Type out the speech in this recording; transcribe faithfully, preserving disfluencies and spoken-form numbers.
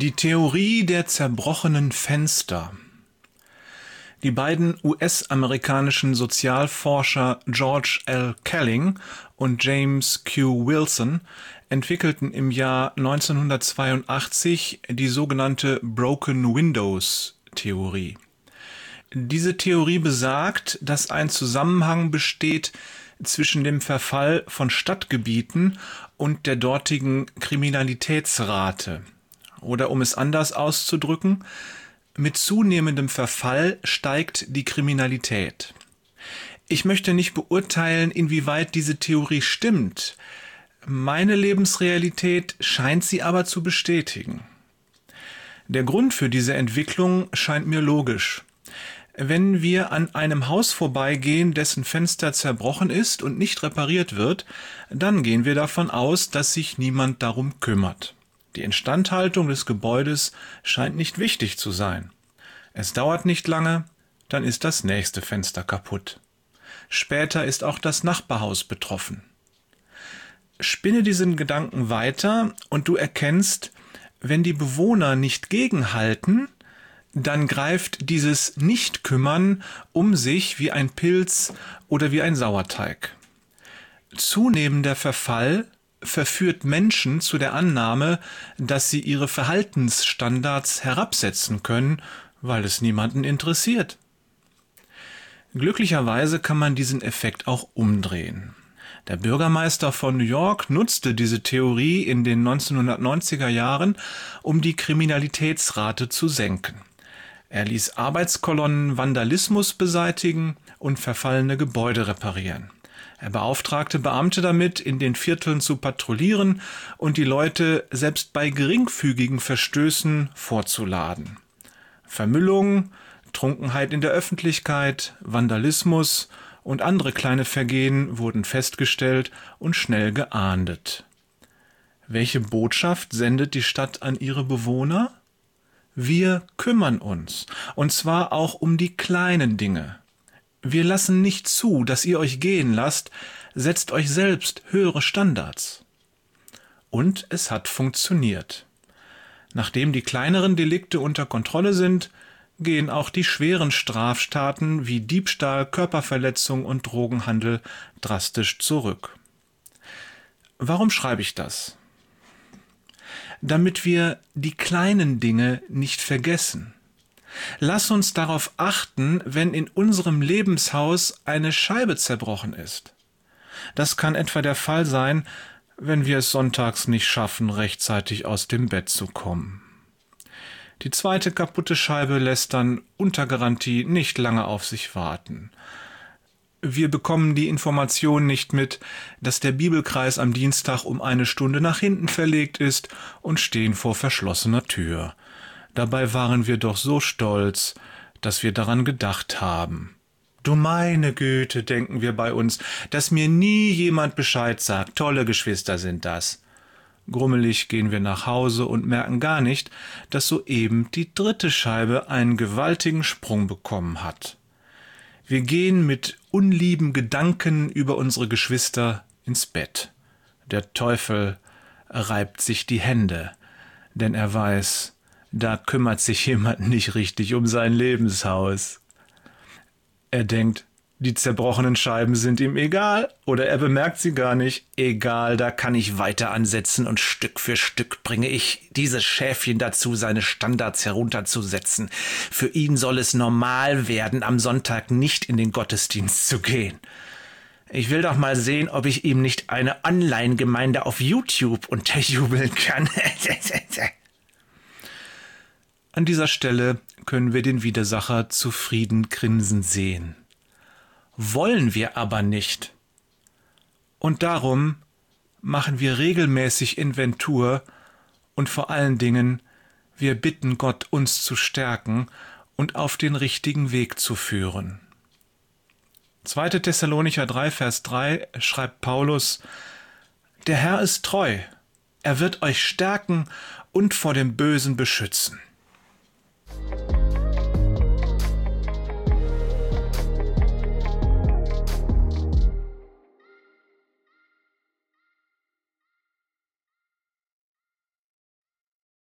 Die Theorie der zerbrochenen Fenster. Die beiden U S-amerikanischen Sozialforscher George L. Kelling und James Q. Wilson entwickelten im Jahr neunzehnhundertzweiundachtzig die sogenannte Broken Windows Theorie. Diese Theorie besagt, dass ein Zusammenhang besteht zwischen dem Verfall von Stadtgebieten und der dortigen Kriminalitätsrate. Oder um es anders auszudrücken, mit zunehmendem Verfall steigt die Kriminalität. Ich möchte nicht beurteilen, inwieweit diese Theorie stimmt. Meine Lebensrealität scheint sie aber zu bestätigen. Der Grund für diese Entwicklung scheint mir logisch. Wenn wir an einem Haus vorbeigehen, dessen Fenster zerbrochen ist und nicht repariert wird, dann gehen wir davon aus, dass sich niemand darum kümmert. Die Instandhaltung des Gebäudes scheint nicht wichtig zu sein. Es dauert nicht lange, dann ist das nächste Fenster kaputt. Später ist auch das Nachbarhaus betroffen. Spinne diesen Gedanken weiter und du erkennst, wenn die Bewohner nicht gegenhalten, dann greift dieses Nicht-Kümmern um sich wie ein Pilz oder wie ein Sauerteig. Zunehmender Verfall verführt Menschen zu der Annahme, dass sie ihre Verhaltensstandards herabsetzen können, weil es niemanden interessiert. Glücklicherweise kann man diesen Effekt auch umdrehen. Der Bürgermeister von New York nutzte diese Theorie in den neunzehnhundertneunziger Jahren, um die Kriminalitätsrate zu senken. Er ließ Arbeitskolonnen Vandalismus beseitigen und verfallene Gebäude reparieren. Er beauftragte Beamte damit, in den Vierteln zu patrouillieren und die Leute selbst bei geringfügigen Verstößen vorzuladen. Vermüllung, Trunkenheit in der Öffentlichkeit, Vandalismus und andere kleine Vergehen wurden festgestellt und schnell geahndet. Welche Botschaft sendet die Stadt an ihre Bewohner? Wir kümmern uns, und zwar auch um die kleinen Dinge. Wir lassen nicht zu, dass ihr euch gehen lasst, setzt euch selbst höhere Standards. Und es hat funktioniert. Nachdem die kleineren Delikte unter Kontrolle sind, gehen auch die schweren Straftaten wie Diebstahl, Körperverletzung und Drogenhandel drastisch zurück. Warum schreibe ich das? Damit wir die kleinen Dinge nicht vergessen. Lass uns darauf achten, wenn in unserem Lebenshaus eine Scheibe zerbrochen ist. Das kann etwa der Fall sein, wenn wir es sonntags nicht schaffen, rechtzeitig aus dem Bett zu kommen. Die zweite kaputte Scheibe lässt dann unter Garantie nicht lange auf sich warten. Wir bekommen die Information nicht mit, dass der Bibelkreis am Dienstag um eine Stunde nach hinten verlegt ist und stehen vor verschlossener Tür. Dabei waren wir doch so stolz, dass wir daran gedacht haben. Du meine Güte, denken wir bei uns, dass mir nie jemand Bescheid sagt. Tolle Geschwister sind das. Grummelig gehen wir nach Hause und merken gar nicht, dass soeben die dritte Scheibe einen gewaltigen Sprung bekommen hat. Wir gehen mit unlieben Gedanken über unsere Geschwister ins Bett. Der Teufel reibt sich die Hände, denn er weiß, da kümmert sich jemand nicht richtig um sein Lebenshaus. Er denkt, die zerbrochenen Scheiben sind ihm egal, oder er bemerkt sie gar nicht. Egal, da kann ich weiter ansetzen und Stück für Stück bringe ich dieses Schäfchen dazu, seine Standards herunterzusetzen. Für ihn soll es normal werden, am Sonntag nicht in den Gottesdienst zu gehen. Ich will doch mal sehen, ob ich ihm nicht eine Online-Gemeinde auf YouTube unterjubeln kann. An dieser Stelle können wir den Widersacher zufrieden grinsen sehen. Wollen wir aber nicht. Und darum machen wir regelmäßig Inventur und vor allen Dingen, wir bitten Gott, uns zu stärken und auf den richtigen Weg zu führen. zweiter Thessalonicher drei, Vers drei schreibt Paulus: Der Herr ist treu, er wird euch stärken und vor dem Bösen beschützen.